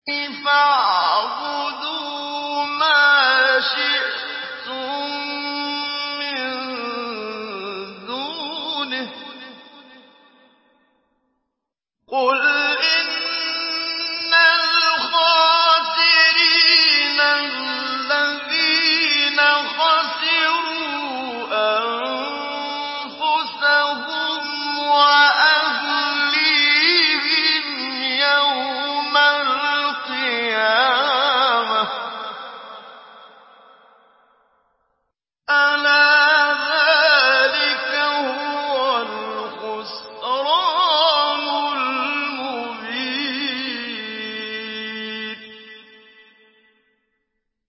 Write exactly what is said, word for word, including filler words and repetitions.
فَاعْبُدُوا مَا شِئْتُم مِّن دُونِهِ ۗ قُلْ إِنَّ الْخَاسِرِينَ الَّذِينَ خَسِرُوا أَنفُسَهُمْ